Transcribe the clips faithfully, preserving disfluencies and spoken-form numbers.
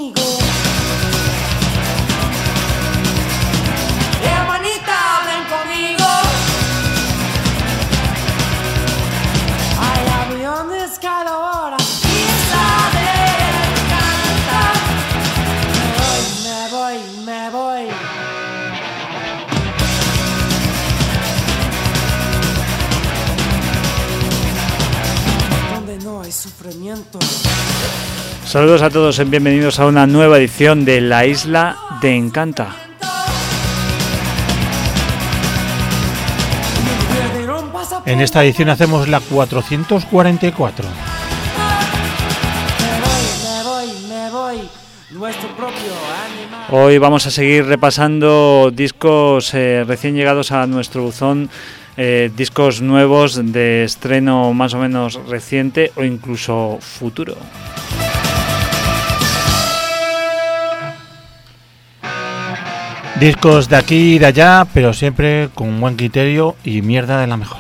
conmigo. Hermanita, ven conmigo. I am beyond this kind of hora. Isla de Encanta. Me voy, me voy, me voy. Donde no hay sufrimiento. Saludos a todos y bienvenidos a una nueva edición de La Isla de Encanta. En esta edición hacemos la cuatrocientos cuarenta y cuatro. Hoy vamos a seguir repasando discos eh, recién llegados a nuestro buzón, eh, discos nuevos de estreno más o menos reciente o incluso futuro. Discos de aquí y de allá, pero siempre con buen criterio y mierda de la mejor.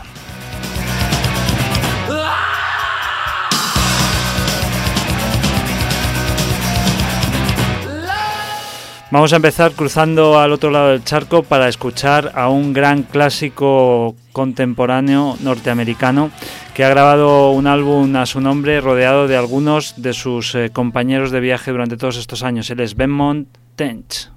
Vamos a empezar cruzando al otro lado del charco para escuchar a un gran clásico contemporáneo norteamericano que ha grabado un álbum a su nombre rodeado de algunos de sus eh, compañeros de viaje durante todos estos años. Él es Benmont Tench.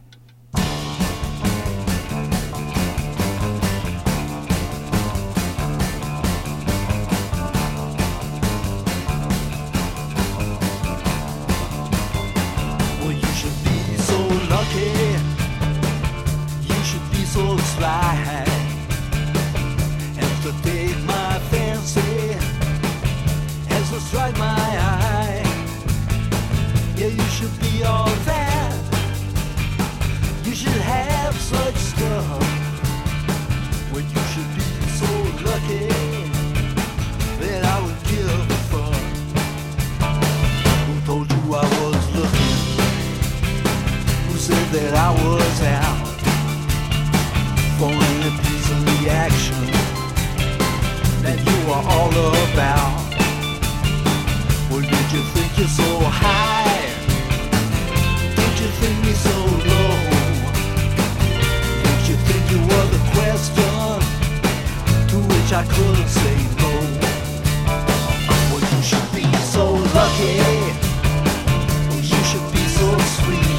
That I was out for any piece of the action that you were all about. Well, did you think you're so high? Did you think me so low? Did you think you were the question to which I couldn't say no? Well, you should be so lucky. Well, you should be so sweet.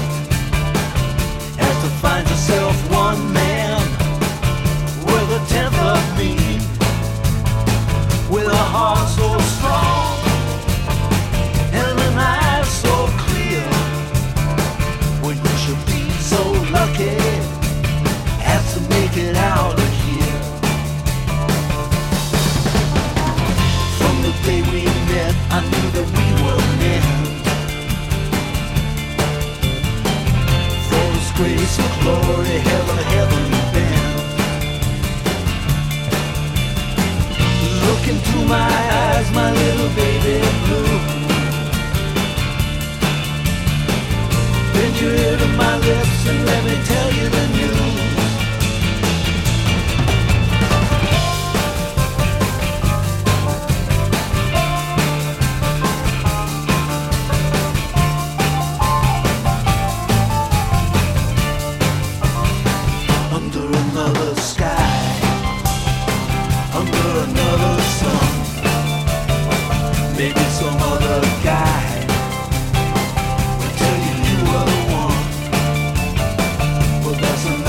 Find yourself one man with a tenth of me, with a heart so strong and an eye so clear. Well, you should be so lucky as to make it out of here. From the day we met, I knew that we were meant. Grace of glory, heaven, heaven bent. Look into my eyes, my little baby blue. Bend your ear to my lips and let me tell you the news. Well, there's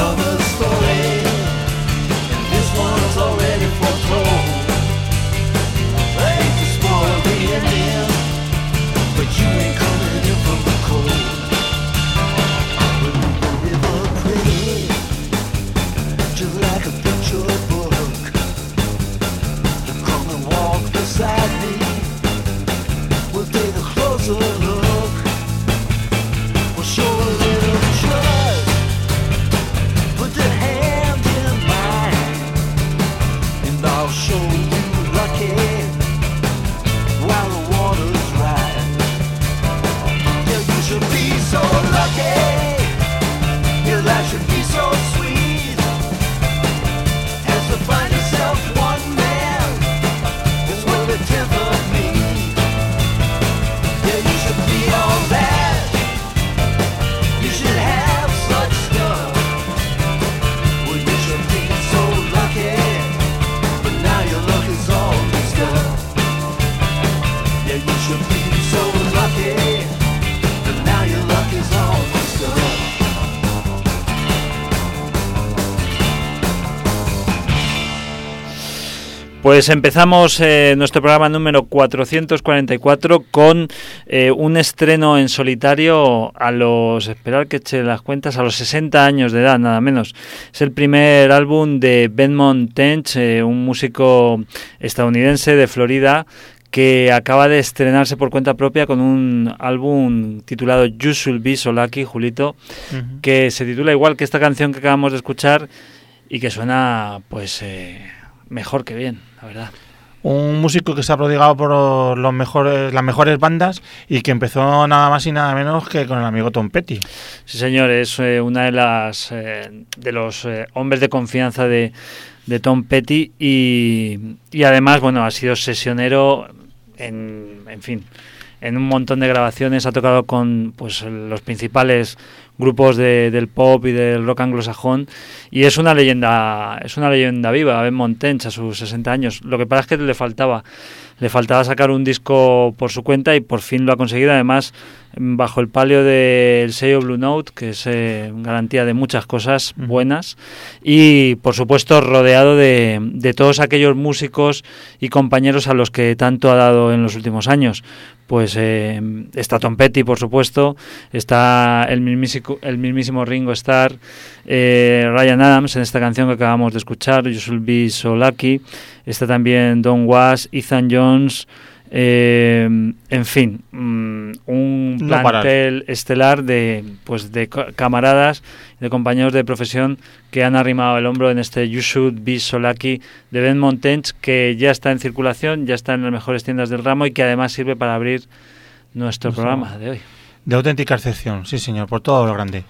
Pues empezamos eh, nuestro programa número cuatrocientos cuarenta y cuatro con eh, un estreno en solitario a los, esperar que eche las cuentas, a los sesenta años de edad, nada menos. Es el primer álbum de Benmont Tench, eh, un músico estadounidense de Florida que acaba de estrenarse por cuenta propia con un álbum titulado You Should Be So Lucky, Julito, uh-huh. que se titula igual que esta canción que acabamos de escuchar y que suena pues eh, mejor que bien, la verdad. Un músico que se ha prodigado por los mejores, las mejores bandas y que empezó nada más y nada menos que con el amigo Tom Petty. Sí, señor, es eh, una de las eh, de los eh, hombres de confianza de, de Tom Petty y, y además, bueno, ha sido sesionero en, en fin, en un montón de grabaciones, ha tocado con pues los principales grupos de, del pop y del rock anglosajón y es una leyenda, es una leyenda viva, Benmont Tench a sus sesenta años. Lo que pasa es que le faltaba, le faltaba sacar un disco por su cuenta y por fin lo ha conseguido, además bajo el palio del sello Blue Note, que es eh, garantía de muchas cosas buenas, y por supuesto rodeado de, de todos aquellos músicos y compañeros a los que tanto ha dado en los últimos años. Pues eh, está Tom Petty, por supuesto, está el mismísimo, el mismísimo Ringo Starr, eh, Ryan Adams en esta canción que acabamos de escuchar, You Should Be So Lucky, está también Don Was, Ethan Jones, eh, en fin, um, un no plantel parar. estelar de pues de camaradas, de compañeros de profesión que han arrimado el hombro en este You Should Be So Lucky de Benmont Tench, que ya está en circulación, ya está en las mejores tiendas del ramo y que además sirve para abrir nuestro Ojo. programa de hoy. De auténtica excepción, sí señor, por todo lo grande.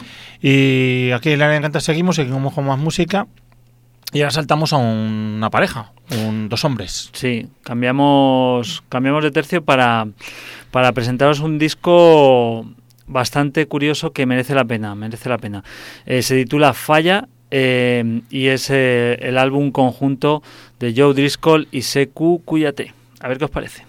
Y aquí en La Encanta seguimos, seguimos con más música. Y ahora saltamos a un, una pareja, un, dos hombres. Sí, cambiamos cambiamos de tercio para, para presentaros un disco bastante curioso que merece la pena, merece la pena. Eh, se titula Falla eh, y es eh, el álbum conjunto de Joe Driscoll y Sekou Kouyaté. A ver qué os parece.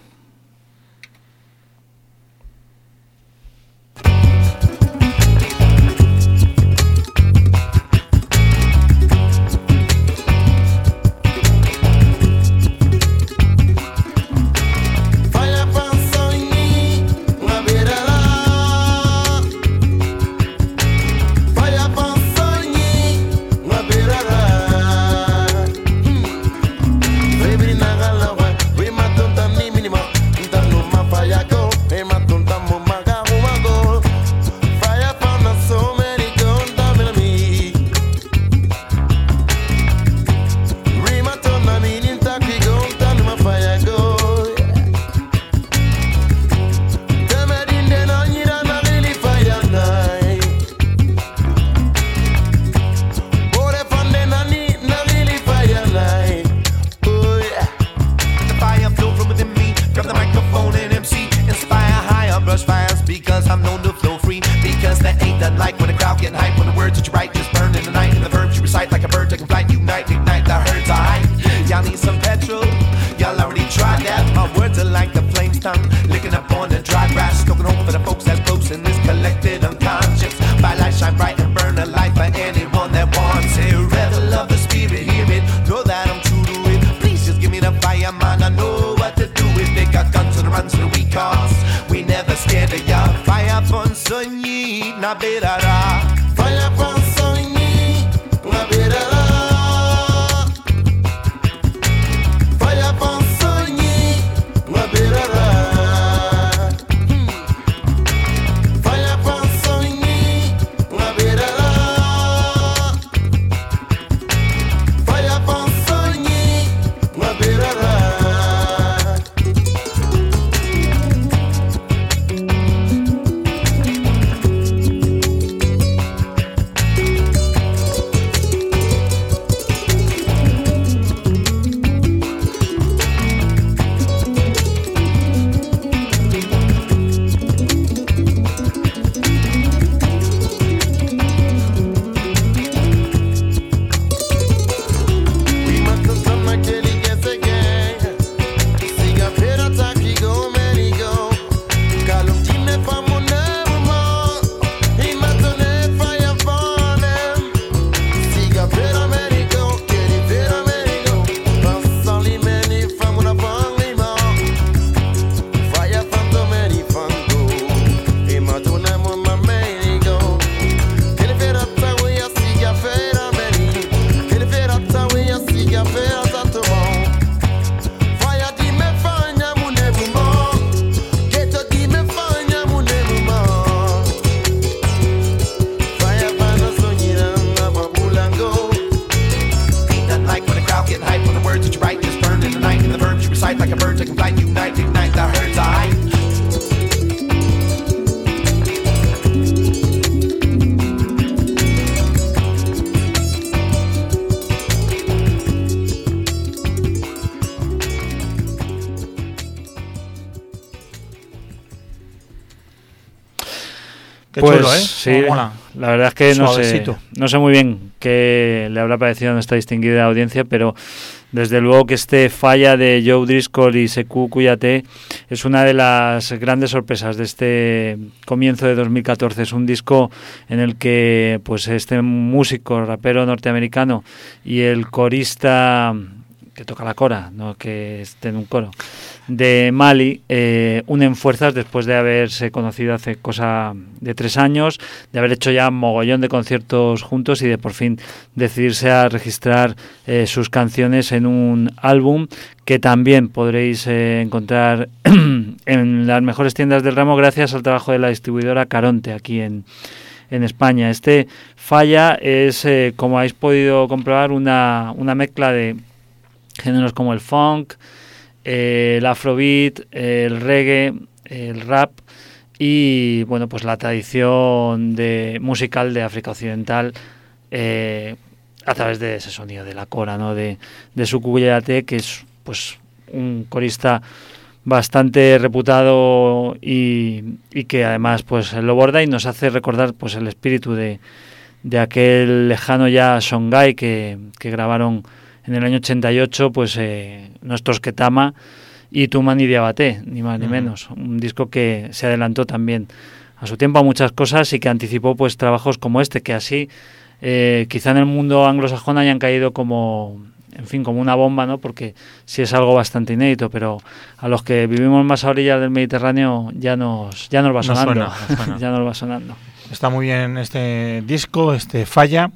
Qué pues chulo, ¿eh? sí, Cómo mola. la verdad es que no sé, Suavecito. no sé muy bien qué le habrá parecido a nuestra distinguida audiencia, pero desde luego que este Falla de Joe Driscoll y Sekou Kouyaté es una de las grandes sorpresas de este comienzo de dos mil catorce. Es un disco en el que pues este músico, rapero norteamericano y el corista que toca la cora, no que esté en un coro, de Mali, eh, unen fuerzas después de haberse conocido hace cosa de tres años, de haber hecho ya mogollón de conciertos juntos y de por fin decidirse a registrar eh, sus canciones en un álbum que también podréis eh, encontrar en las mejores tiendas del ramo gracias al trabajo de la distribuidora Caronte aquí en, en España. Este Falla es, eh, como habéis podido comprobar, una, una mezcla de géneros como el funk, eh, el afrobeat, el reggae, el rap y bueno, pues la tradición de musical de África Occidental eh, a través de ese sonido de la cora, ¿no? de, de Sekou Kouyaté, que es pues un corista bastante reputado y, y que además pues lo borda y nos hace recordar pues el espíritu de, de aquel lejano ya Songhai que, que grabaron en el año ochenta y ocho, pues eh, nuestros Ketama y Toumani Diabaté, ni más ni menos. Un disco que se adelantó también a su tiempo a muchas cosas y que anticipó pues trabajos como este, que así eh, quizá en el mundo anglosajón hayan caído como, en fin, como una bomba, ¿no? Porque sí es algo bastante inédito, pero a los que vivimos más a orillas del Mediterráneo ya nos, ya nos va sonando. No suena, no suena. Ya nos va sonando. Está muy bien este disco, este Falla.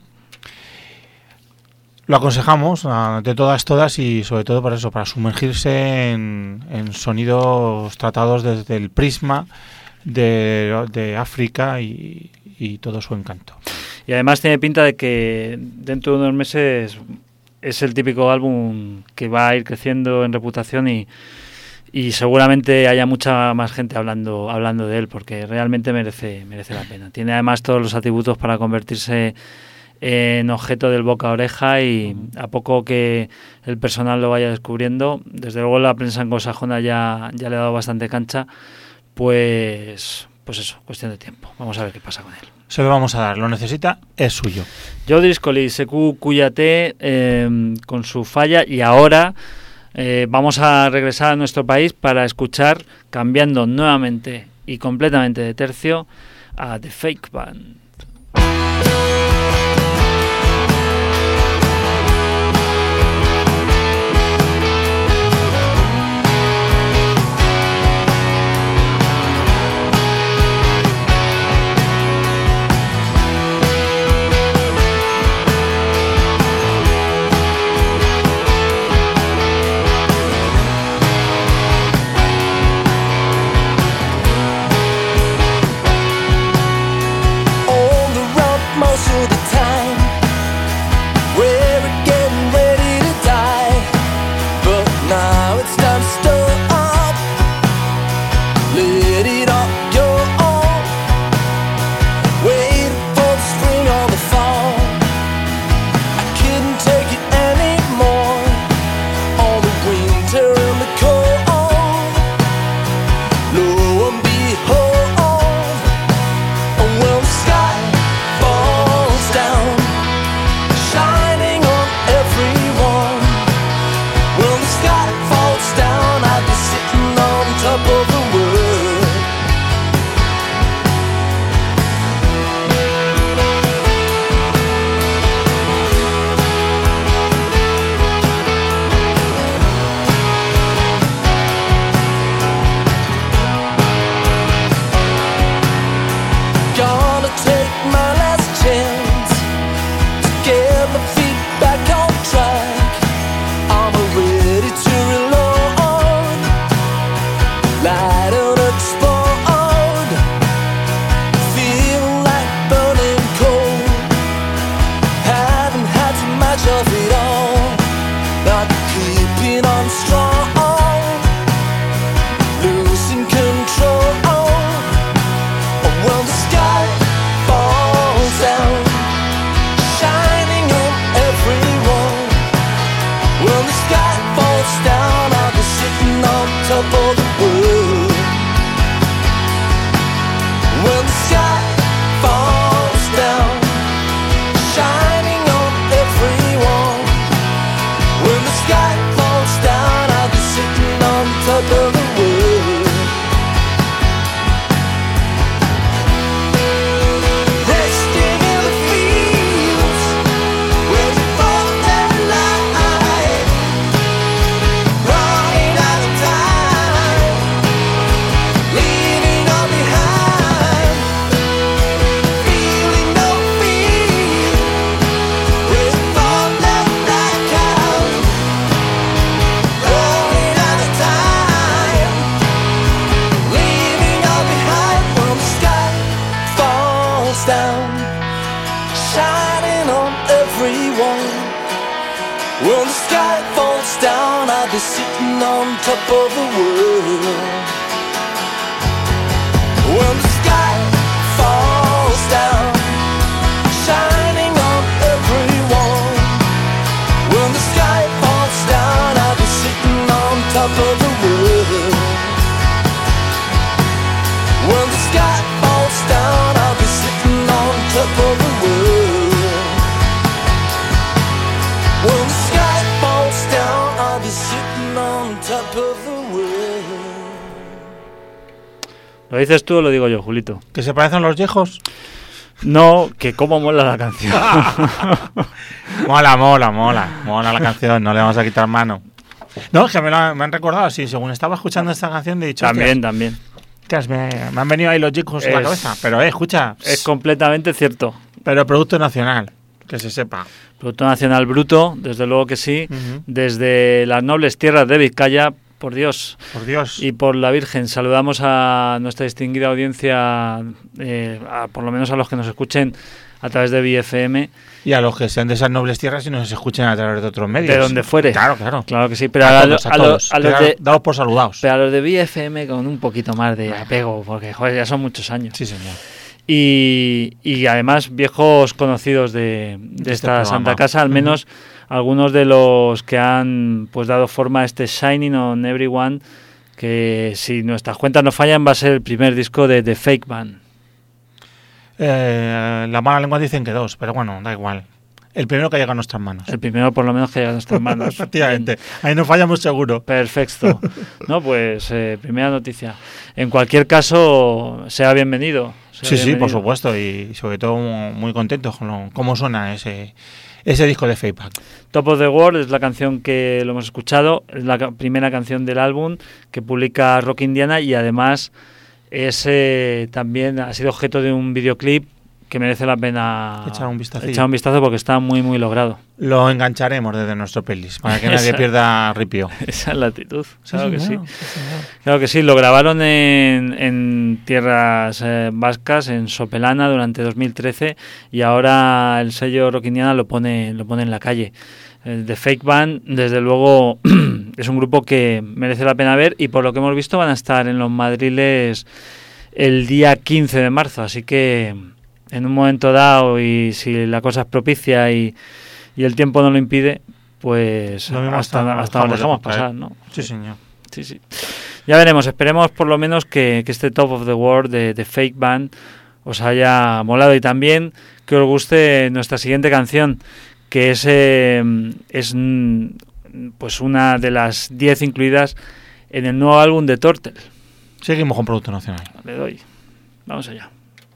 Lo aconsejamos uh, de todas, todas y sobre todo para eso, para sumergirse en, en sonidos tratados desde el prisma de, de África y, y todo su encanto. Y además tiene pinta de que dentro de unos meses es el típico álbum que va a ir creciendo en reputación y, y seguramente haya mucha más gente hablando hablando de él porque realmente merece merece la pena. Tiene además todos los atributos para convertirse en objeto del boca a oreja y a poco que el personal lo vaya descubriendo, desde luego la prensa anglosajona ya, ya le ha dado bastante cancha, pues pues eso, cuestión de tiempo. Vamos a ver qué pasa con él. Se lo vamos a dar, lo necesita, es suyo. Joe Driscoll y Sekou Kouyaté eh, con su Falla y ahora eh, vamos a regresar a nuestro país para escuchar, cambiando nuevamente y completamente de tercio, a The Fake Band. Down falls down, shining on everyone. When the sky falls down, I'll be sitting on top of the world. When the sky falls down, shining on everyone. When the sky falls down, I'll be sitting on top of the world. When the sky falls down, I'll be sitting on top of the world. When the sky falls down, I'll be sitting on top of the world. ¿Lo dices tú o lo digo yo, Julito? ¿Que se parecen los viejos? No, que cómo mola la canción. Mola, mola, mola. Mola la canción, no le vamos a quitar mano. No, es que me, lo, me han recordado así, según estaba escuchando esta canción, he dicho... También, también. Hostias, me, me han venido ahí los chicos en la cabeza. Pero, eh, escucha. Es completamente cierto. Pero producto nacional, que se sepa. Producto nacional bruto, desde luego que sí. Uh-huh. Desde las nobles tierras de Vizcaya, por Dios. Por Dios. Y por la Virgen, saludamos a nuestra distinguida audiencia, eh, a, por lo menos a los que nos escuchen a través de V F M. Y a los que sean de esas nobles tierras y nos escuchen a través de otros medios. De donde fuere. Claro, claro. Claro que sí, pero a, a, todos, a, a, todos. a los, a los de, dados por saludados. Pero a los de V F M con un poquito más de apego, porque joder, ya son muchos años. Sí, señor. Y, y además viejos conocidos de, de, de esta este Santa Casa, al menos uh-huh. algunos de los que han pues dado forma a este Shining on Everyone, que si nuestras cuentas no fallan va a ser el primer disco de The Fake Band. Eh, la mala lengua dicen que dos, pero bueno, da igual. El primero que llega a nuestras manos. El primero por lo menos que llega a nuestras manos. Efectivamente, ahí no fallamos seguro. Perfecto. No, pues eh, primera noticia. En cualquier caso, sea bienvenido. Sea sí, bienvenido. Sí, por supuesto, y sobre todo muy contentos con lo, cómo suena ese, ese disco de Fake Band. Top of the World es la canción que lo hemos escuchado, es la ca- primera canción del álbum que publica Rock Indiana y además es eh, también ha sido objeto de un videoclip que merece la pena echar un vistazo, echar un vistazo porque está muy muy logrado. Lo engancharemos desde nuestro playlist para que nadie pierda ripio. Esa es la actitud, claro sí, que señor, sí. sí Claro que sí, lo grabaron en, en tierras eh, vascas, en Sopelana durante dos mil trece y ahora el sello Rock Indiana lo pone, lo pone en la calle. El The Fake Band, desde luego, es un grupo que merece la pena ver y por lo que hemos visto van a estar en los Madriles el día quince de marzo, así que en un momento dado y si la cosa es propicia y, y el tiempo no lo impide, pues lo hasta, hasta, hasta lo dejamos pasar, ¿no? Sí, señor. Sí, sí. Ya veremos, esperemos por lo menos que, que este Top of the World de, de Fake Band os haya molado y también que os guste nuestra siguiente canción, que es, eh, es pues una de las diez incluidas en el nuevo álbum de Tortel. Seguimos con Producto Nacional. Le doy. Vamos allá.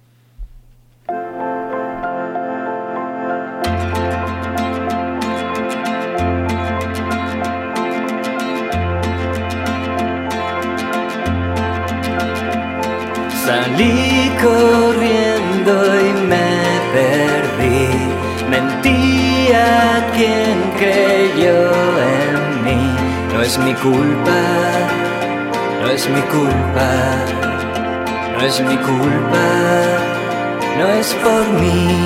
Salí corriendo y me perdí. Mentía quien creyó en mí. No es mi culpa, no es mi culpa, no es mi culpa, no es por mí.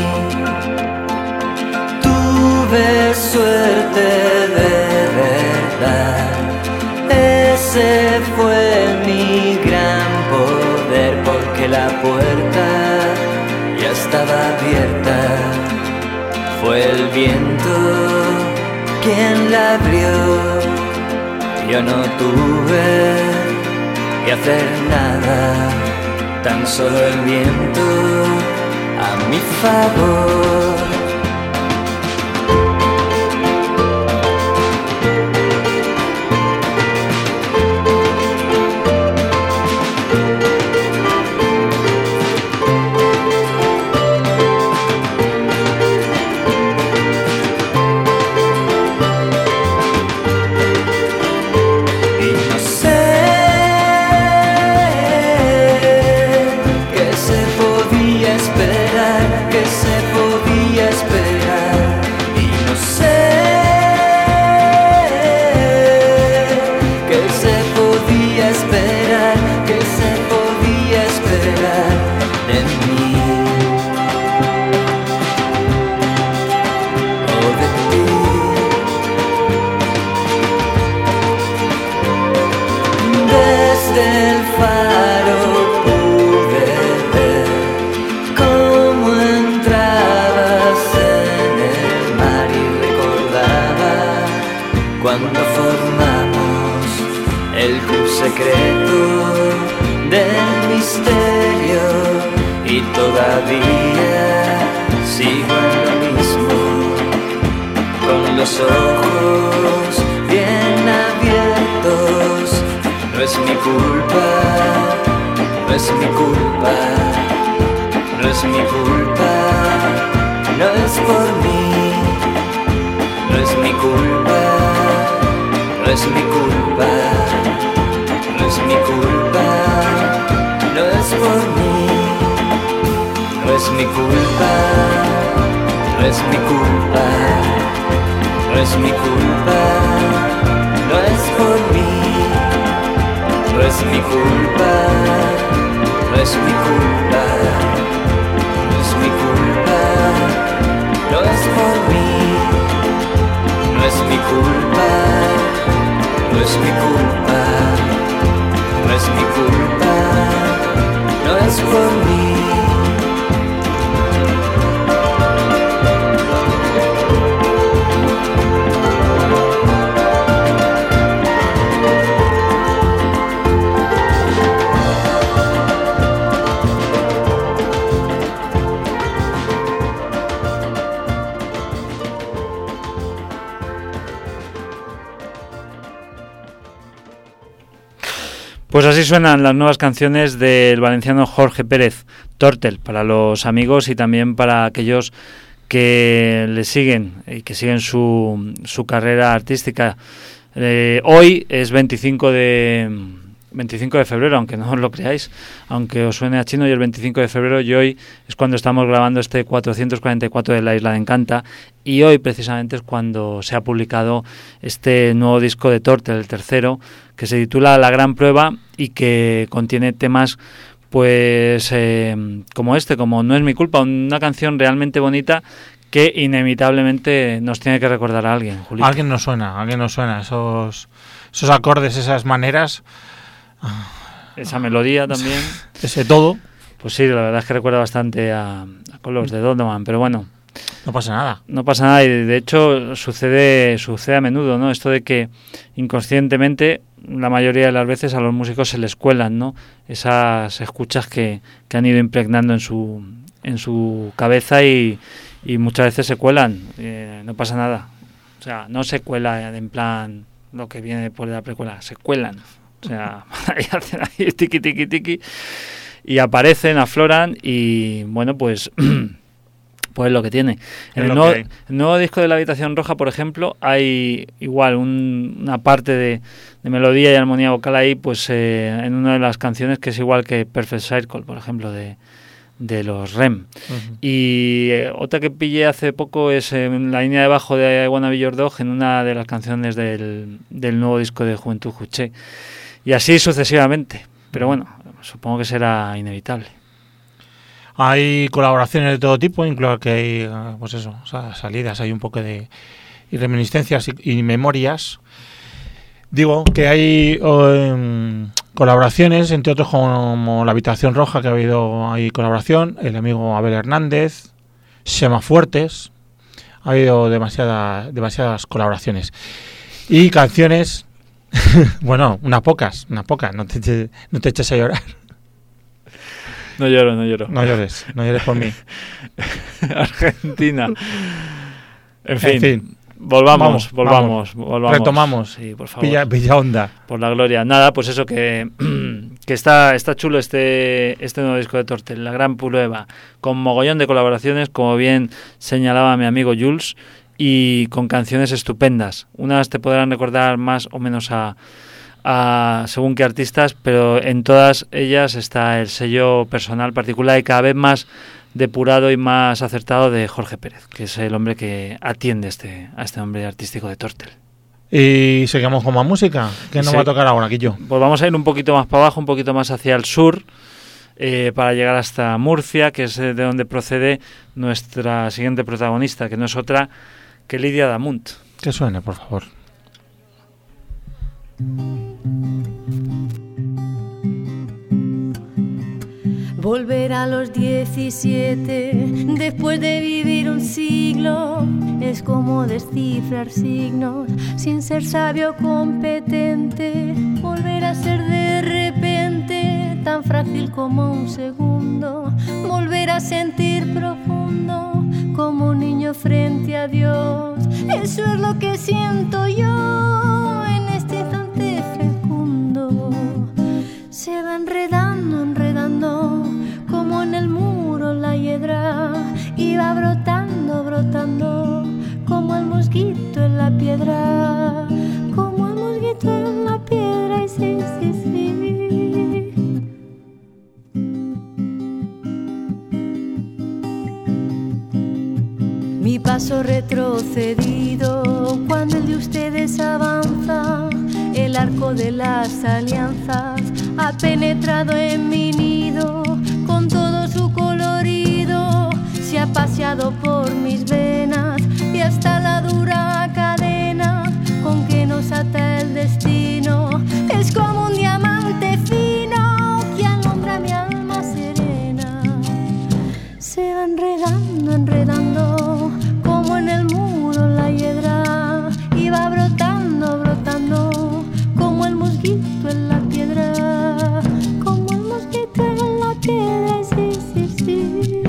Tuve suerte de verdad, ese fue mi gran poder, porque la puerta ya estaba abierta. Fue el viento quien la abrió. Yo no tuve que hacer nada, tan solo el viento a mi favor. cuando formamos el club secreto del misterio y todavía sigo en lo mismo, con los ojos bien abiertos. No es mi culpa, no es mi culpa, no es mi culpa, no es por mí, no es mi culpa, no es mi culpa, no es mi culpa, no es por mí, no es mi culpa, no es mi culpa, no es mi culpa, no es por mí, no es mi culpa, no es mi culpa, no es mi culpa, no es por mí, no es mi culpa, no es mi culpa, no es mi culpa, no es por mí. Pues así suenan las nuevas canciones del valenciano Jorge Pérez, Tortel, para los amigos y también para aquellos que le siguen y que siguen su, su carrera artística. Eh, hoy es veinticinco de febrero, aunque no os lo creáis, aunque os suene a chino, y el veinticinco de febrero y hoy es cuando estamos grabando este cuatrocientos cuarenta y cuatro de La Isla de Encanta, y hoy precisamente es cuando se ha publicado este nuevo disco de Tortel, el tercero, que se titula La Gran Prueba y que contiene temas pues eh, como este, como No es mi culpa, una canción realmente bonita que inevitablemente nos tiene que recordar a alguien, Julito. Alguien nos suena, alguien nos suena, esos, esos acordes, esas maneras, esa melodía también, ese todo. Pues sí, la verdad es que recuerda bastante a, a Colors de Donovan, pero bueno, no pasa nada. No pasa nada, y de hecho sucede sucede a menudo, ¿no? Esto de que inconscientemente la mayoría de las veces a los músicos se les cuelan, ¿no? Esas escuchas que, que han ido impregnando en su en su cabeza y, y muchas veces se cuelan, eh, no pasa nada. O sea, no se cuela en plan lo que viene después de la precuela, se cuelan. O sea, ahí hacen ahí tiki tiki tiki y aparecen, afloran y bueno, pues pues lo que tiene. En el nuevo, el nuevo disco de La Habitación Roja, por ejemplo, hay igual un, una parte de, de melodía y armonía vocal ahí, pues eh, en una de las canciones que es igual que Perfect Circle, por ejemplo, de, de los R E M. Uh-huh. Y eh, otra que pillé hace poco es en eh, la línea de bajo de I Wanna Be Your Dog, en una de las canciones del, del nuevo disco de Juventud Juché. Y así sucesivamente. Pero bueno, supongo que será inevitable. Hay colaboraciones de todo tipo, incluso que hay, pues eso, o sea, salidas, hay un poco de y reminiscencias y, y memorias. Digo que hay um, colaboraciones, entre otros como La Habitación Roja, que ha habido ahí colaboración, el amigo Abel Hernández, Xema Fuertes, ha habido demasiadas, demasiadas colaboraciones. Y canciones, bueno, unas pocas, unas pocas, no te, no te eches a llorar. No lloro, no lloro. No llores, no llores por mí. Argentina. En fin, en fin. Volvamos, vamos, volvamos, vamos. volvamos. Retomamos. Sí, por favor. Pilla, pilla onda. Por la gloria. Nada, pues eso, que, que está, está chulo este, este nuevo disco de Tortel, La Gran Prueba, con mogollón de colaboraciones, como bien señalaba mi amigo Jules, y con canciones estupendas. Unas te podrán recordar más o menos a... A, según qué artistas, pero en todas ellas está el sello personal particular y cada vez más depurado y más acertado de Jorge Pérez, que es el hombre que atiende este, a este hombre artístico de Tortel. Y seguimos con más música. ¿Qué nos sí. va a tocar ahora, Quillo? Pues vamos a ir un poquito más para abajo, un poquito más hacia el sur, eh, para llegar hasta Murcia, que es de donde procede nuestra siguiente protagonista, que no es otra que Lidia Damunt. Que suene, por favor. Volver a los diecisiete, después de vivir un siglo, es como descifrar signos sin ser sabio competente. Volver a ser de repente tan frágil como un segundo. Volver a sentir profundo como un niño frente a Dios. Eso es lo que siento yo en este instante fecundo. Se va enredando, enredando, como en el muro la hiedra, y va brotando, brotando, como el mosquito en la piedra, como el mosquito en la piedra, y sí, sí, sí. Mi paso retrocedido cuando el de ustedes avanza, el arco de las alianzas ha penetrado en mi nido con todo su colorido, se ha paseado por mis venas y hasta la dura cadena con que nos ata el destino es como un diamante fino que alumbra mi alma serena. Se va enredando, enredando como en el muro la hiedra, y va brotando, brotando como el mosquito en la piedra, como el mosquito en la piedra, sí, sí, sí.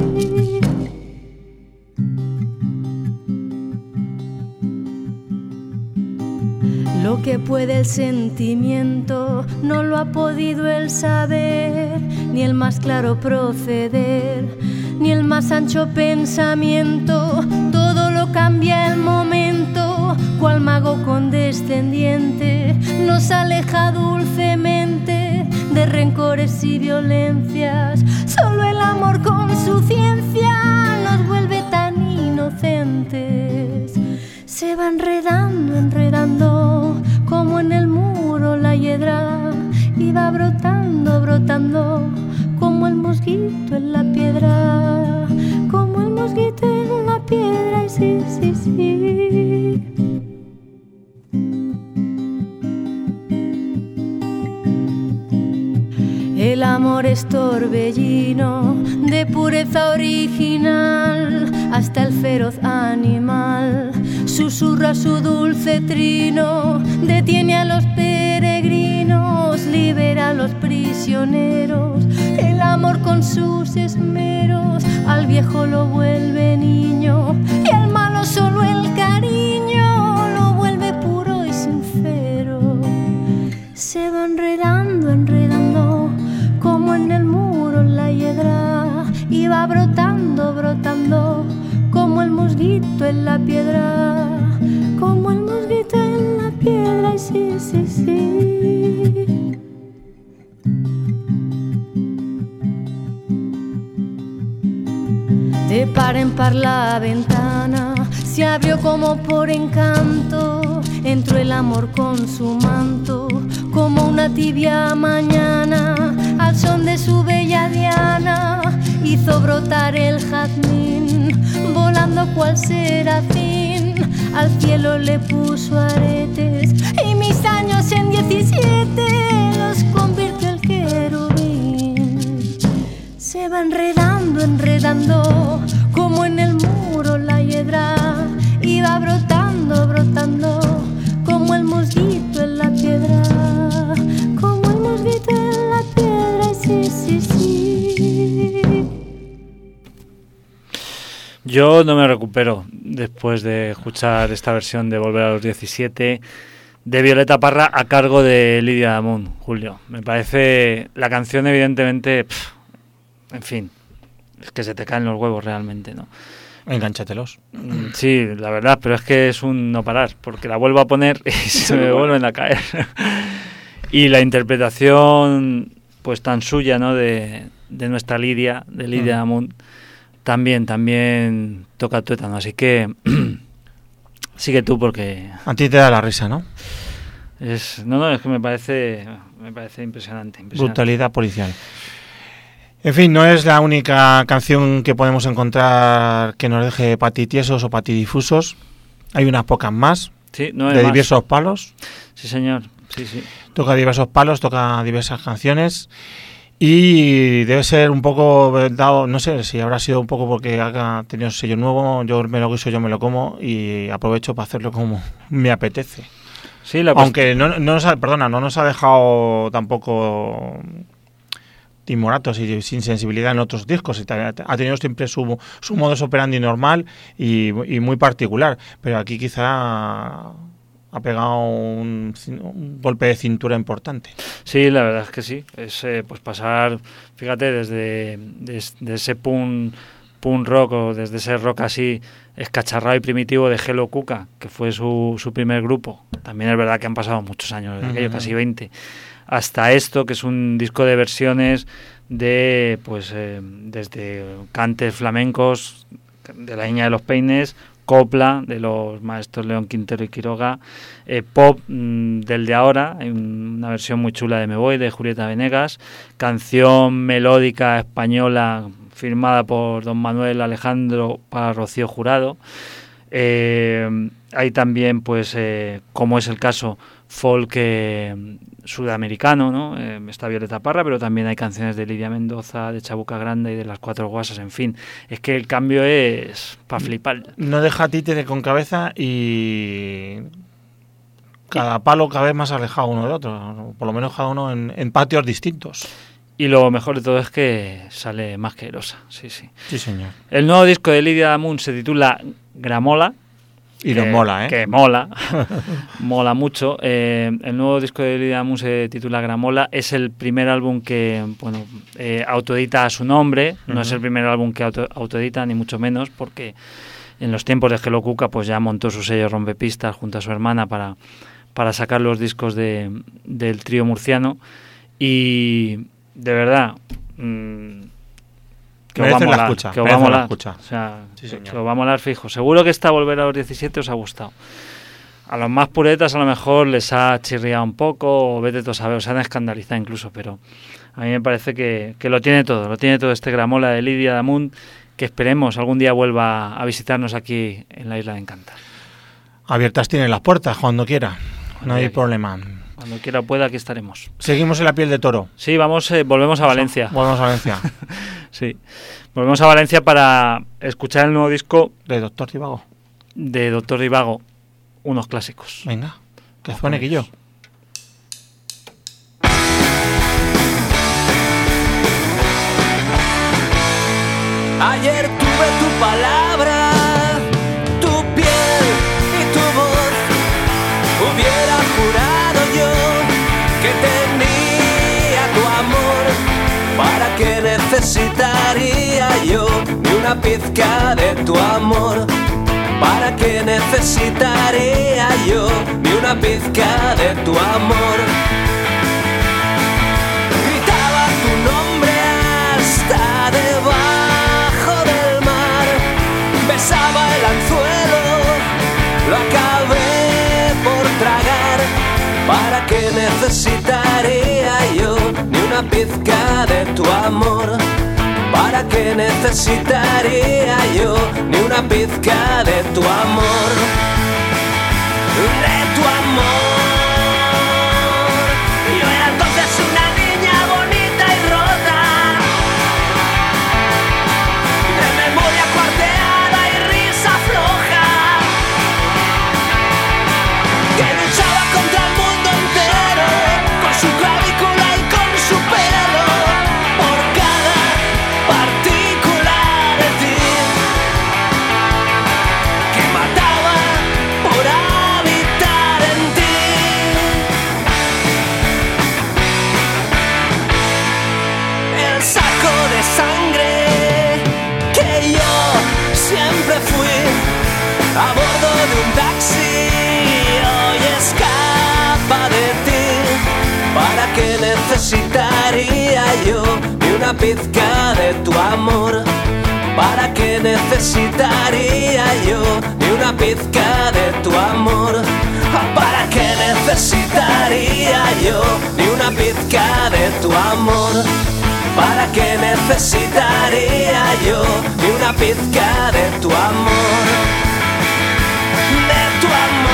Lo que puede el sentimiento no lo ha podido el saber, ni el más claro proceder, ni el más ancho pensamiento. Todo lo cambia el momento, cual mago condescendiente nos aleja dulcemente de rencores y violencias. Solo el amor con su ciencia nos vuelve tan inocentes. Se va enredando, enredando como en el muro la hiedra, y va brotando, brotando como el mosquito en la piedra, como el mosquito en la piedra, y sí, sí, sí. El amor es torbellino de pureza original, hasta el feroz animal susurra su dulce trino, detiene a los peregrinos, libera a los prisioneros. El amor con sus esmeros al viejo lo vuelve niño, y al malo solo el cariño lo vuelve puro y sincero. Se va enredando, enredando como en el muro la hiedra, y va brotando, brotando como el mosquito en la piedra, como el mosquito en la piedra, y sí, sí, sí. De par en par la ventana se abrió como por encanto, entró el amor con su manto como una tibia mañana, al son de su bella diana hizo brotar el jazmín, volando cual serafín al cielo le puso aretes, y mis años en diecisiete los convirtió el querubín. Se va enredando, enredando como en el muro la hiedra, y va brotando, brotando como el mosquito en la piedra, como el mosquito en la piedra, sí, sí, sí. Yo no me recupero después de escuchar esta versión de Volver a los diecisiete de Violeta Parra a cargo de Lidia Amun, Julio. Me parece la canción evidentemente, pff, en fin, es que se te caen los huevos realmente, ¿no? Engánchatelos. Sí, la verdad, pero es que es un no parar, porque la vuelvo a poner y se me vuelven a caer. Y la interpretación, pues tan suya, ¿no? De, de nuestra Lidia, de Lidia mm. Amun, también, también toca tuétano. Así que sigue tú, porque a ti te da la risa, ¿no? Es, no, no, es que me parece, me parece impresionante, impresionante. Brutalidad policial. En fin, no es la única canción que podemos encontrar que nos deje patitiesos o patidifusos. Hay unas pocas más, sí, no hay de más. diversos palos. Sí, señor. Sí, sí. Toca diversos palos, toca diversas canciones. Y debe ser un poco dado, no sé si habrá sido un poco porque ha tenido sello nuevo, yo me lo guiso, yo me lo como y aprovecho para hacerlo como me apetece. Sí, la Aunque no, no nos ha, perdona, no nos ha dejado tampoco timoratos y sin sensibilidad en otros discos. Ha tenido siempre su, su modus operandi normal y, y muy particular, pero aquí quizá ha pegado un, un golpe de cintura importante. Sí, la verdad es que sí. Es eh, pues pasar, fíjate, desde, desde ese punk, punk rock o desde ese rock así escacharrado y primitivo de Hello Cuca, que fue su, su primer grupo. También es verdad que han pasado muchos años, desde aquello, uh-huh. casi veinte, hasta esto, que es un disco de versiones de, pues, eh, desde cantes flamencos de La Niña de los Peines, copla de los maestros León Quintero y Quiroga, eh, pop mmm, del de ahora, hay una versión muy chula de Me Voy, de Julieta Venegas, canción melódica española firmada por don Manuel Alejandro para Rocío Jurado. Eh, hay también, pues, eh, como es el caso, folk eh, sudamericano, ¿no? Eh, está Violeta Parra, pero también hay canciones de Lidia Mendoza, de Chabuca Grande y de Las Cuatro Guasas, en fin. Es que el cambio es para flipar. No deja títere con cabeza y cada palo cada vez más alejado uno de otro, por lo menos cada uno en, en patios distintos. Y lo mejor de todo es que sale más que erosa, sí, sí. Sí, señor. El nuevo disco de Lidia Damun se titula Gramola. Y nos mola, ¿eh? Que mola, mola mucho. Eh, el nuevo disco de Lidia Damun se titula Gramola. Es el primer álbum que, bueno, eh, autoedita a su nombre. Uh-huh. No es el primer álbum que auto, autoedita, ni mucho menos, porque en los tiempos de Hello Cuca pues ya montó su sello Rompepistas junto a su hermana para, para sacar los discos de, del trío murciano. Y de verdad... Mmm, que os va a molar, escucha, que os va a molar, o sea, sí, que os va a molar fijo. Seguro que esta Volver a los diecisiete os ha gustado. A los más puretas a lo mejor les ha chirriado un poco, o vete tú a saber, o se han escandalizado incluso, pero a mí me parece que, que lo tiene todo, lo tiene todo este Gramola de Lidia Damun, que esperemos algún día vuelva a visitarnos aquí en la Isla de Encantar. Abiertas tienen las puertas cuando quiera, cuando no hay aquí. problema. Cuando quiera pueda, aquí estaremos. Seguimos en la piel de toro. Sí, vamos, eh, volvemos a Valencia. Volvemos a Valencia. Sí, volvemos a Valencia para escuchar el nuevo disco de Doctor Divago. De Doctor Divago, unos clásicos. Venga, que suene que yo. Ayer tuve tu palabra, tu piel y tu voz. Hubiera jurado yo que tenía tu amor. ¿Para qué necesitaría yo ni una pizca de tu amor? ¿Para qué necesitaría yo ni una pizca de tu amor? Gritaba tu nombre hasta debajo del mar. Besaba el anzuelo, lo acabé por tragar. ¿Para qué necesitaría yo ni una pizca de tu amor? ¿Para qué necesitaría yo ni una pizca de tu amor? De tu amor. Yo era entonces una niña bonita y rota, de memoria cuarteada y risa floja, que luchaba contra el mundo entero con su clavícula y con su pelo, por cada partícula de ti, que mataba por habitar en ti. El saco de sangre que yo siempre fui a bordo de un taxi hoy escapa de ti. ¿Para qué necesitaría yo ni una pizca de tu amor? ¿Para qué necesitaría yo ni una pizca de tu amor? ¿Para qué necesitaría yo ni una pizca de tu amor? ¿Para qué necesitaría yo ni una pizca de tu amor? De tu amor.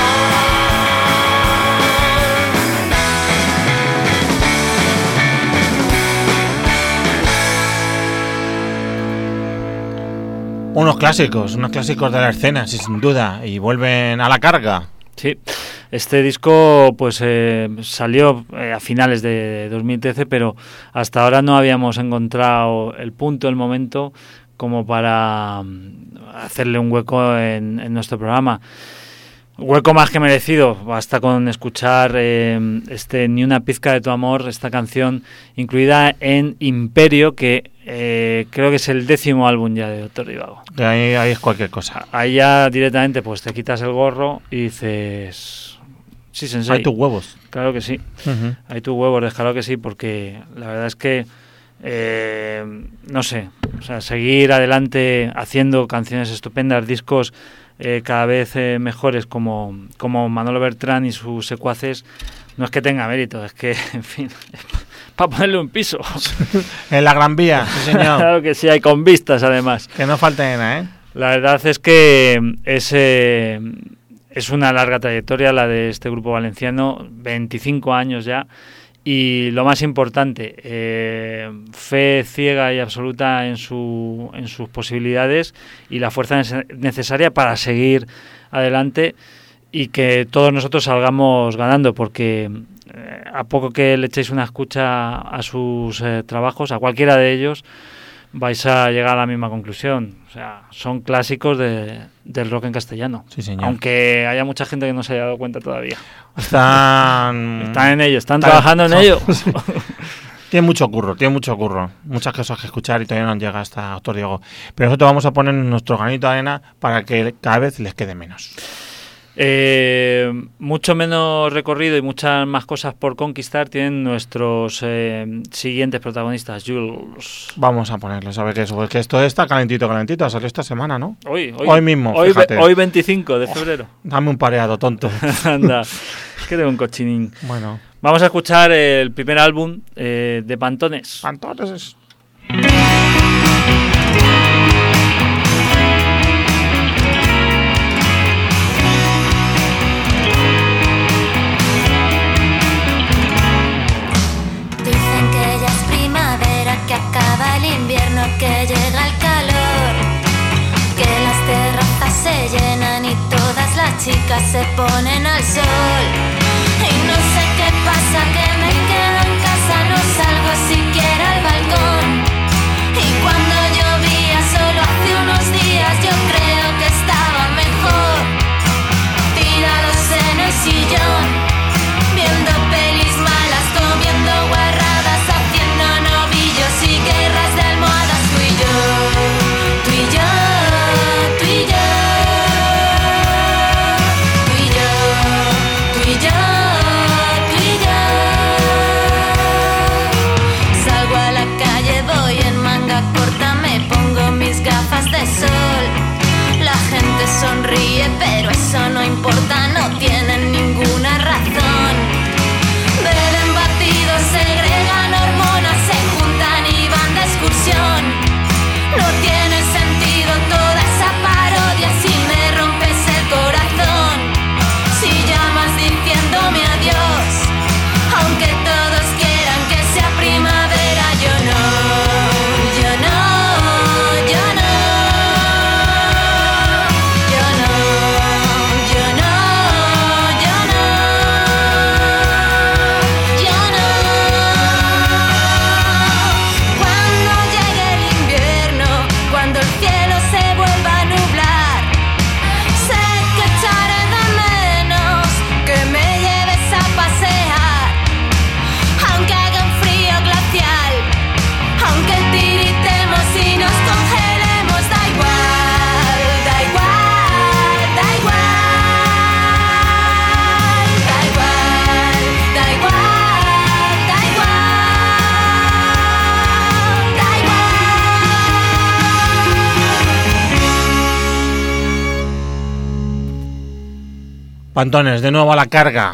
Unos clásicos, unos clásicos de la escena, sí, sin duda, y vuelven a la carga. Sí, este disco pues eh, salió eh, a finales de dos mil trece, pero hasta ahora no habíamos encontrado el punto, el momento como para um, hacerle un hueco en, en nuestro programa. Hueco más que merecido, basta con escuchar eh, este Ni una pizca de tu amor, esta canción incluida en Imperio, que eh, creo que es el décimo álbum ya de Doctor Zhivago. Ahí, ahí es cualquier cosa. Ahí ya directamente pues te quitas el gorro y dices... Sí, sensei. Hay tus huevos. Claro que sí. Uh-huh. Hay tus huevos, claro que sí, porque la verdad es que eh, no sé, o sea, seguir adelante haciendo canciones estupendas, discos eh, cada vez eh, mejores como, como Manolo Beltrán y sus secuaces, no es que tenga mérito, es que, en fin, para ponerle un piso. En la Gran Vía, sí señor. Claro que sí, hay con vistas además. Que no falte nada, ¿eh? La verdad es que es, eh, es una larga trayectoria la de este grupo valenciano, veinticinco años ya, y lo más importante, eh, fe ciega y absoluta en, su, en sus posibilidades y la fuerza necesaria para seguir adelante y que todos nosotros salgamos ganando, porque eh, a poco que le echéis una escucha a sus eh, trabajos, a cualquiera de ellos, vais a llegar a la misma conclusión. O sea, son clásicos de, del rock en castellano. Sí, señor. Aunque haya mucha gente que no se haya dado cuenta todavía. Están... Están en ello, están, están trabajando en son... ello. Tiene mucho curro, tiene mucho curro. Muchas cosas que escuchar y todavía no llega hasta Doctor Diego. Pero nosotros vamos a poner nuestro granito de arena para que cada vez les quede menos. Eh, mucho menos recorrido y muchas más cosas por conquistar tienen nuestros eh, siguientes protagonistas, Jules. Vamos a ponerlos, a ver qué es, porque esto está calentito, calentito, ha salido esta semana, ¿no? Hoy, hoy, hoy mismo, hoy, fíjate. Hoy veinticinco de febrero. Oh, dame un pareado, tonto. Anda, que de un cochinín. Bueno. Vamos a escuchar el primer álbum eh, de Pantones. Pantones es... Acaba el invierno, que llega el calor, que las terrazas se llenan y todas las chicas se ponen al sol. Y no sé qué pasa, que me quedo en casa, no salgo siquiera al balcón. Y cuando llovía solo hace unos días, yo creo que estaba mejor tirados en el sillón, viendo pelis malas, comiendo guarradas, haciendo novillos y guerras de almohadas. Tú y yo, tú y yo, tú y yo, tú y yo, tú y yo, tú y yo. Salgo a la calle, voy en manga corta, me pongo mis gafas de sol. La gente sonríe, pero eso no importa, no tienen ninguna razón. Beben batidos, segregan hormonas, se juntan y van de excursión. No tiene sentido toda esa parodia si me rompes el corazón. Si llamas diciéndome adiós, aunque todos quieran que sea primavera, yo no, yo no, yo no, yo no, yo no, yo no, yo no. Cuando llegue el invierno, cuando el cielo se vuelva a nublar, sé que echaré de menos que me lleves a pasear. Aunque haga un frío glacial, aunque tiritemos y nos congelemos, da igual, da igual, da igual, da igual, da igual, da igual, da Pantones, de nuevo a la carga. Sí,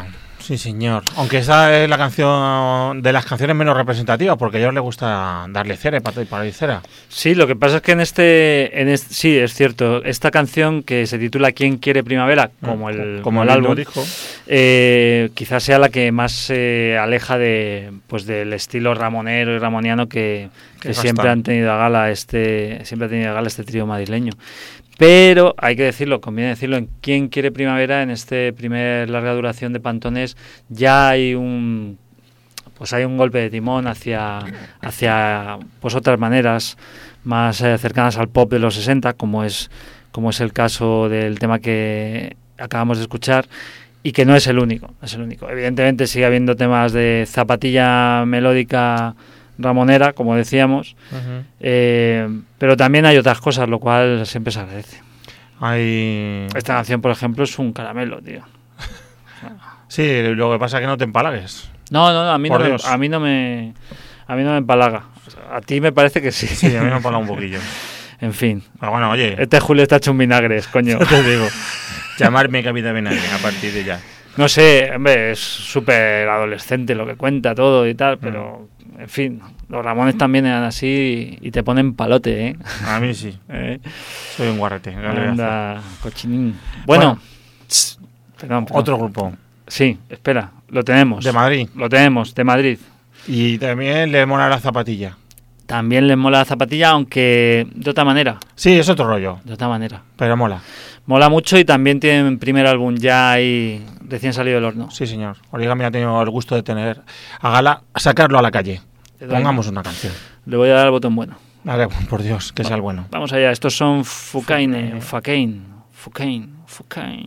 Sí, señor. Aunque esa es la canción de las canciones menos representativas, porque a ellos les gusta darle cera y para, para ir cera. Sí, lo que pasa es que en este, en este, sí, es cierto, esta canción que se titula ¿Quién quiere primavera? Como el, como como el el álbum, dijo. Eh, quizás sea la que más se aleja de, pues, del estilo ramonero y ramoniano que, que siempre han tenido a gala este, siempre ha tenido a gala este trío madrileño. Pero hay que decirlo, conviene decirlo, en ¿Quién quiere primavera? En este primer larga duración de Pantones ya hay un pues hay un golpe de timón hacia hacia pues otras maneras más eh, cercanas al pop de los sesenta, como es como es el caso del tema que acabamos de escuchar, y que no es el único, no es el único. Evidentemente sigue habiendo temas de zapatilla melódica ramonera, como decíamos, uh-huh. eh, pero también hay otras cosas, lo cual siempre se agradece. Hay... Esta canción, por ejemplo, es un caramelo, tío. Sí, lo que pasa es que no te empalagues. No, no, no, a mí, no me, a mí no me a mí no me empalaga. A ti me parece que sí. Sí, a mí me empalaga un poquillo. En fin. Pero bueno, oye. Este Julio está hecho un vinagres, coño. Te digo. Llamarme Capitán Vinagre a partir de ya. No sé, hombre, es súper adolescente lo que cuenta todo y tal, pero... Mm. En fin, los Ramones también eran así y te ponen palote, ¿eh? A mí sí. ¿Eh? Soy un guarrete. Anda, cochinín. Bueno, bueno tss, perdón, perdón. Otro grupo. Sí, espera, lo tenemos. De Madrid. Lo tenemos, de Madrid. Y también le mola la zapatilla. También les mola la zapatilla, aunque de otra manera. Sí, es otro rollo. De otra manera. Pero mola. Mola mucho y también tienen primer álbum ya ahí recién salido del horno. Sí, señor. Origami ha tenido el gusto de tener a gala, a sacarlo a la calle. Pongamos una canción. Le voy a dar el botón bueno. Vale, por Dios, que Va, sea el bueno. Vamos allá, estos son Fukaine, Fukaine, Fukaine, Fukaine.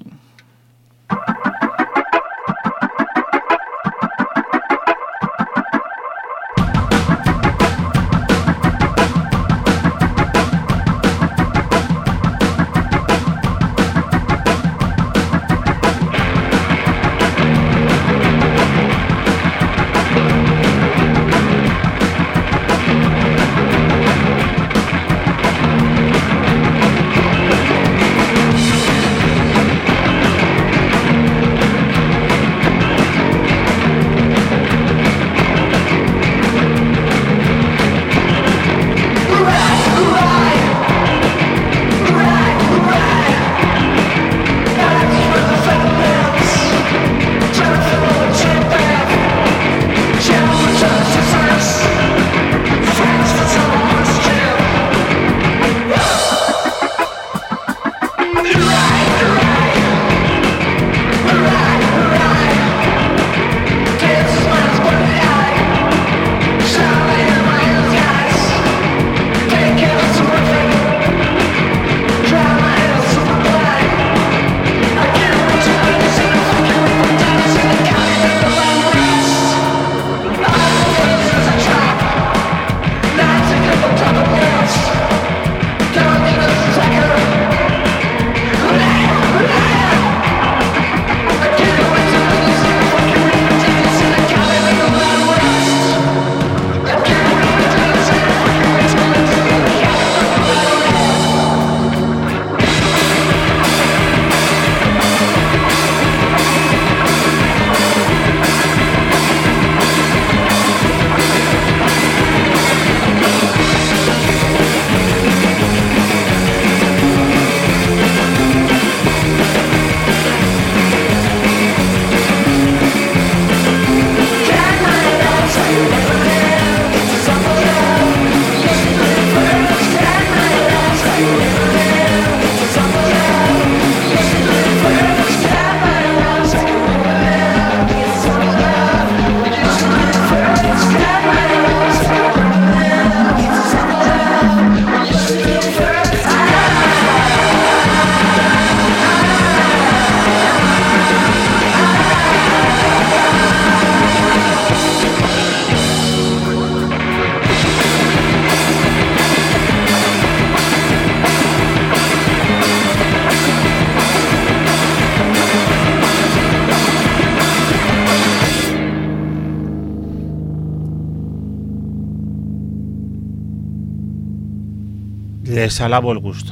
Les alabo el gusto.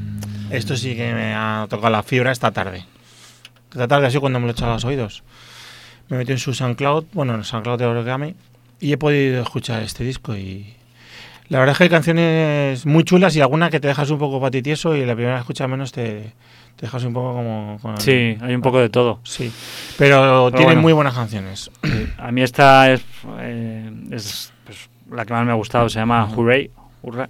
Esto sí que me ha tocado la fibra esta tarde. Esta tarde ha sido cuando me lo he echado a los oídos. me metí en su SoundCloud, bueno, en el SoundCloud de Origami, y he podido escuchar este disco y la verdad es que hay canciones muy chulas y alguna que te dejas un poco patitieso y la primera escucha menos te, te dejas un poco como... Con el, sí, hay un poco de todo. Sí, pero, pero tiene bueno, muy buenas canciones. Sí, a mí esta es, eh, es pues, la que más me ha gustado, se llama uh-huh. Hooray, Hurra,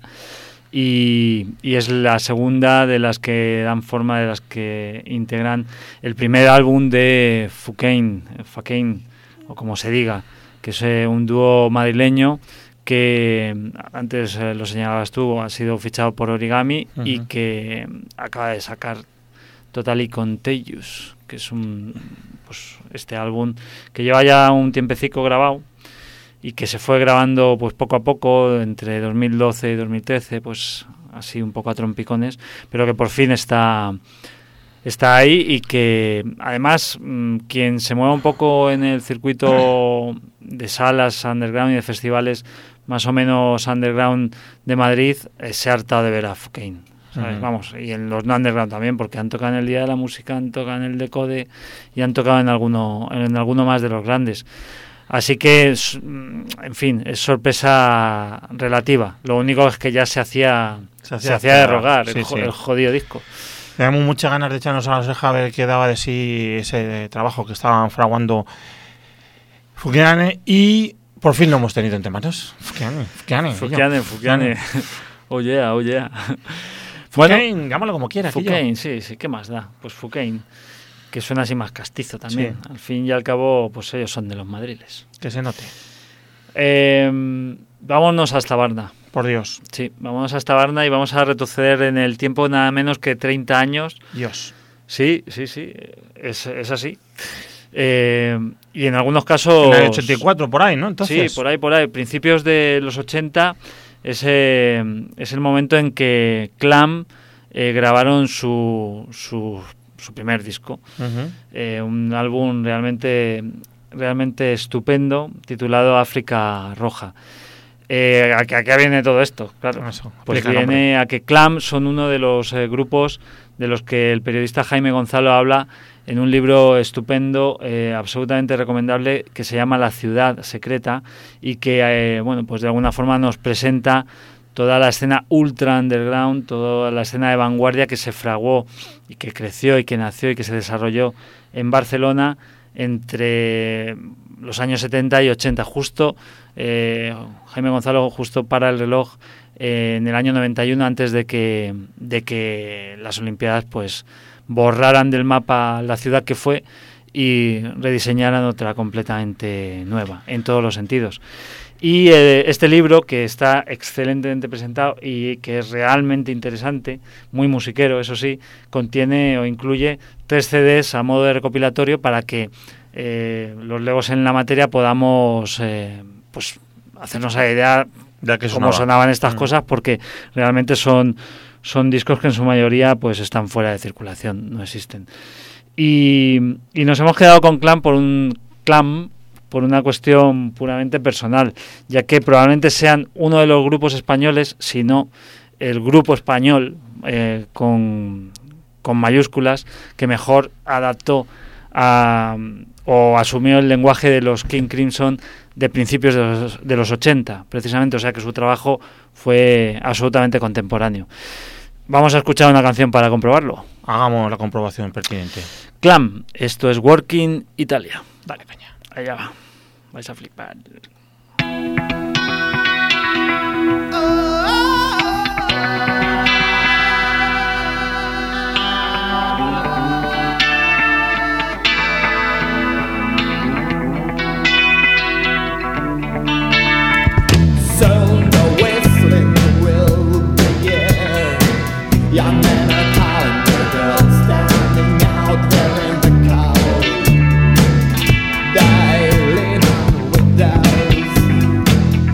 y, y es la segunda de las que dan forma, de las que integran el primer álbum de Fucane, Fucane, o como se diga, que es eh, un dúo madrileño que antes eh, lo señalabas tú, ha sido fichado por Origami uh-huh. y que acaba de sacar Totally Contagious, que es un pues este álbum que lleva ya un tiempecico grabado y que se fue grabando pues poco a poco entre dos mil doce y dos mil trece, pues así un poco a trompicones, pero que por fin está está ahí y que además mmm, quien se mueva un poco en el circuito de salas underground y de festivales más o menos underground de Madrid eh, se ha hartado de ver a Fucane, ¿sabes? Uh-huh. Vamos, y en los no underground también, porque han tocado en el Día de la Música, han tocado en el Decode y han tocado en alguno en alguno más de los grandes. Así que, en fin, es sorpresa relativa. Lo único es que ya se hacía se hacía, se hacía de rogar sí, el, sí. el jodido disco. Tenemos muchas ganas de echarnos a la oreja a ver qué daba de sí ese trabajo que estaban fraguando Fucane y por fin lo hemos tenido entre manos. Fucane, Fucane. Fucane, Fucane. Oh yeah, oh yeah. Fucane, bueno, llámalo como quieras. Fucane, sí, sí, ¿qué más da? Pues Fucane, que suena así más castizo también. Sí. Al fin y al cabo, pues ellos son de los madriles. Que se note. Eh, vámonos hasta Varna. Por Dios. Sí, vámonos hasta Varna y vamos a retroceder en el tiempo nada menos que treinta años. Dios. Sí, sí, sí, es, es así. Eh, y en algunos casos... En el ochenta y cuatro, por ahí, ¿no? Entonces... Sí, por ahí, por ahí. Principios de los ochenta es, eh, es el momento en que Clam eh, grabaron su, su, su primer disco. Uh-huh. Eh, un álbum realmente, realmente estupendo, titulado África Roja. Eh, ¿a, ¿A qué viene todo esto? Claro, Eso, pues viene nombre. A que Clam son uno de los eh, grupos de los que el periodista Jaime Gonzalo habla en un libro estupendo, eh, absolutamente recomendable, que se llama La Ciudad Secreta y que, eh, bueno, pues de alguna forma nos presenta toda la escena ultra underground, toda la escena de vanguardia que se fraguó y que creció y que nació y que se desarrolló en Barcelona entre los años setenta y ochenta. Justo, eh, Jaime Gonzalo justo para el reloj eh, en el año noventa y uno, antes de que, de que las Olimpiadas pues borraran del mapa la ciudad que fue y rediseñaran otra completamente nueva, en todos los sentidos. Y eh, este libro, que está excelentemente presentado y que es realmente interesante, muy musiquero, eso sí, contiene o incluye tres C Ds a modo de recopilatorio para que eh, los legos en la materia podamos eh, pues hacernos la idea de que cómo sonaban estas mm. cosas, porque realmente son, son discos que en su mayoría pues están fuera de circulación, no existen. Y, y nos hemos quedado con Clam por un Clam por una cuestión puramente personal, ya que probablemente sean uno de los grupos españoles, si no el grupo español eh, con, con mayúsculas, que mejor adaptó a, o asumió el lenguaje de los King Crimson de principios de los, de los ochenta, precisamente, o sea que su trabajo fue absolutamente contemporáneo. Vamos a escuchar una canción para comprobarlo. Hagamos la comprobación pertinente. Clam, esto es Working Italia. Dale, caña. Allá va, vais a flipar. Soon the whistling will begin. Young men are calling their girls, standing out there in the cold. Dialing on windows.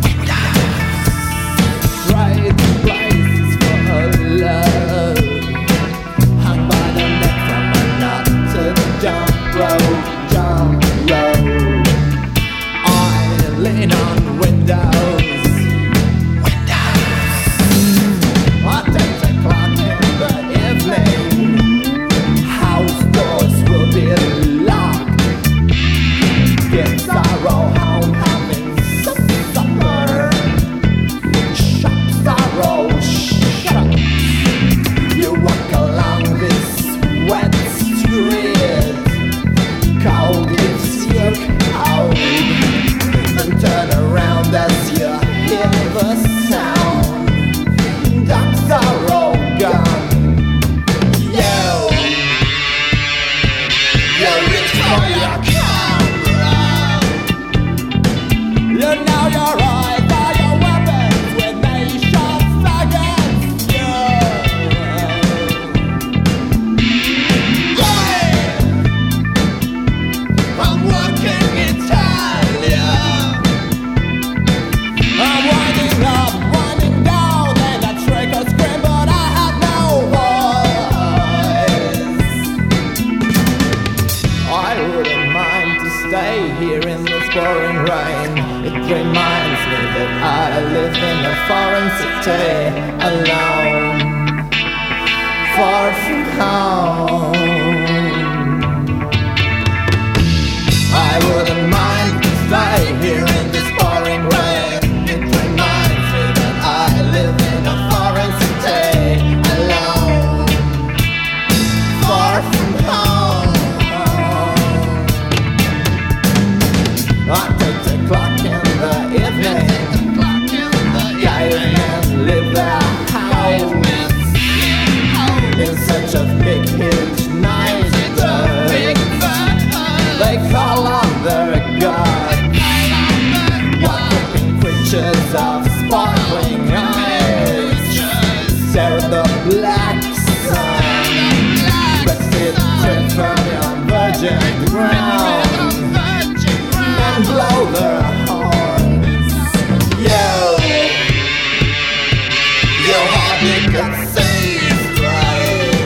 pouring rain. It reminds me that I live in a foreign city, alone, far from home. I wouldn't mind to stay here in this pouring rain. It reminds me that I live in a foreign city, alone, far from home. I take the clock in the evening, cavemen live their house in such a big, huge night. They call on their gods, walking creatures of sparkling eyes, stare at the black sun, rested drip from your virgin ground, and blow their horns. You, you hardly conceived right.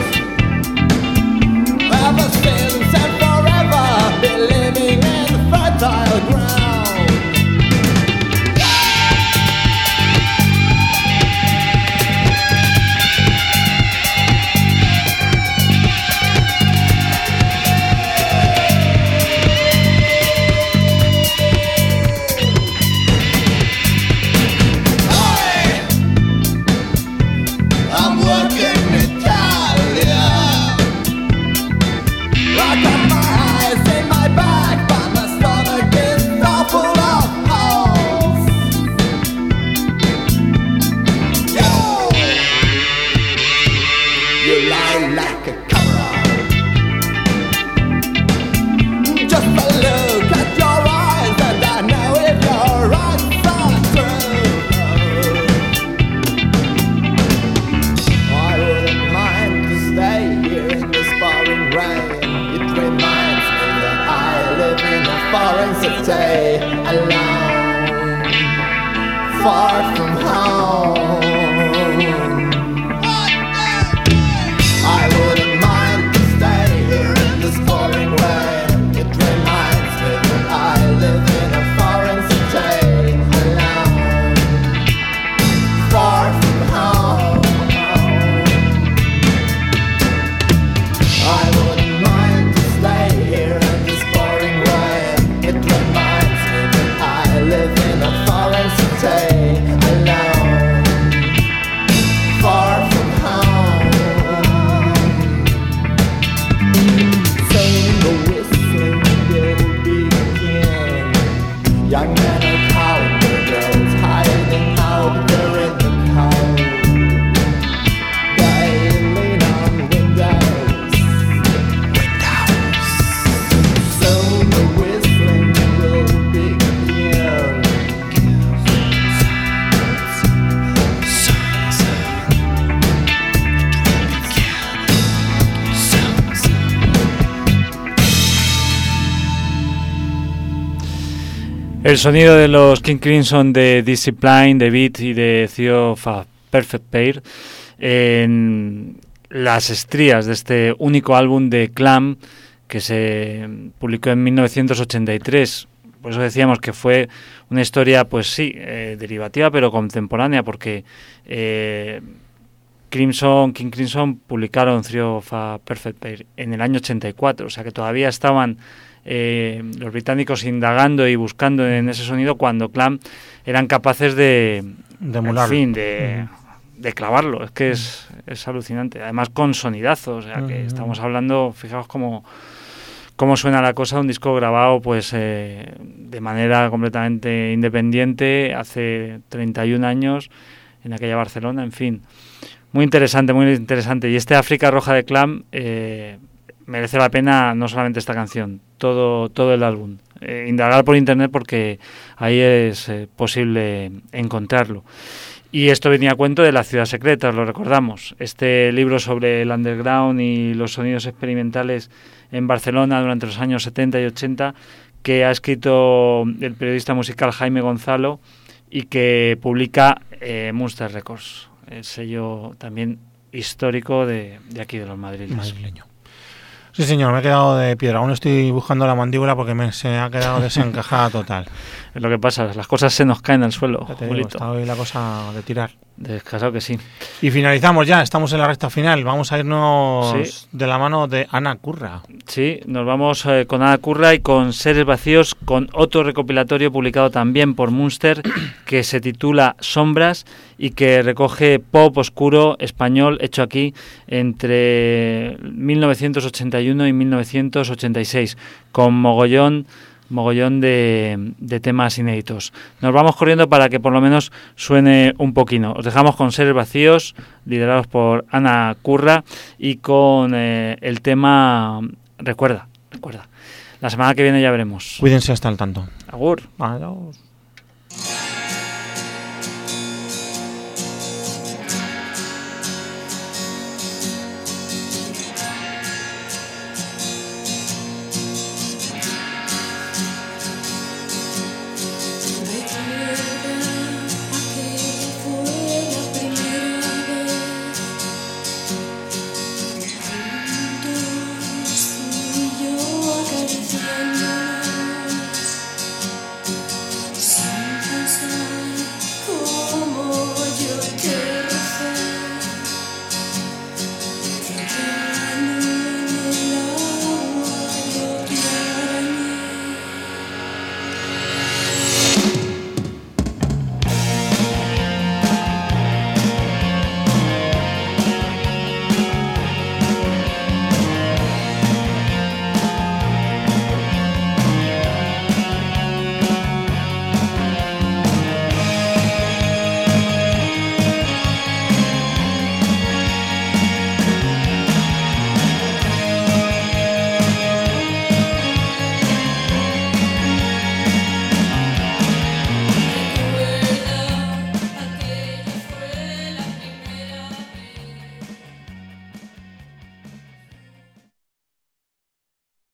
Ever since and forever, be living in fertile ground. El sonido de los King Crimson, de Discipline, de Beat y de Theo of a Perfect Pair en las estrías de este único álbum de Clam que se publicó en mil novecientos ochenta y tres. Por eso decíamos que fue una historia, pues sí, eh, derivativa pero contemporánea, porque eh, Crimson, King Crimson publicaron Theo of a Perfect Pair en el año ochenta y cuatro, o sea que todavía estaban Eh, los británicos indagando y buscando en ese sonido cuando Clam eran capaces de, de emularlo, en fin, de, uh-huh. de clavarlo. Es que es, es alucinante. Además con sonidazos, o sea que uh-huh. estamos hablando, fijaos cómo, cómo suena la cosa, un disco grabado pues eh, de manera completamente independiente hace treinta y un años en aquella Barcelona, en fin. Muy interesante, muy interesante. Y este África Roja de Clam eh, merece la pena no solamente esta canción, todo todo el álbum. Eh, indagar por internet porque ahí es eh, posible encontrarlo. Y esto venía a cuento de La Ciudad Secreta, os lo recordamos. Este libro sobre el underground y los sonidos experimentales en Barcelona durante los años setenta y ochenta, que ha escrito el periodista musical Jaime Gonzalo y que publica eh, Munster Records, el sello también histórico de, de aquí de los madrileños. Madrileño. Sí, señor, me he quedado de piedra. Aún estoy buscando la mandíbula porque me se ha quedado desencajada total. Es lo que pasa, las cosas se nos caen al suelo, Ya te digo, Julito. está hoy la cosa de tirar. Descasado que sí. Y finalizamos ya, estamos en la recta final. Vamos a irnos Sí. de la mano de Ana Curra. Sí, nos vamos eh, con Ana Curra y con Seres Vacíos, con otro recopilatorio publicado también por Munster que se titula Sombras y que recoge pop oscuro español hecho aquí entre mil novecientos ochenta y uno y mil novecientos ochenta y seis, con mogollón mogollón de, de temas inéditos. Nos vamos corriendo para que por lo menos suene un poquito. Os dejamos con Seres Vacíos, liderados por Ana Curra, y con eh, el tema Recuerda, recuerda. La semana que viene ya veremos. Cuídense hasta el tanto. Agur. Adiós.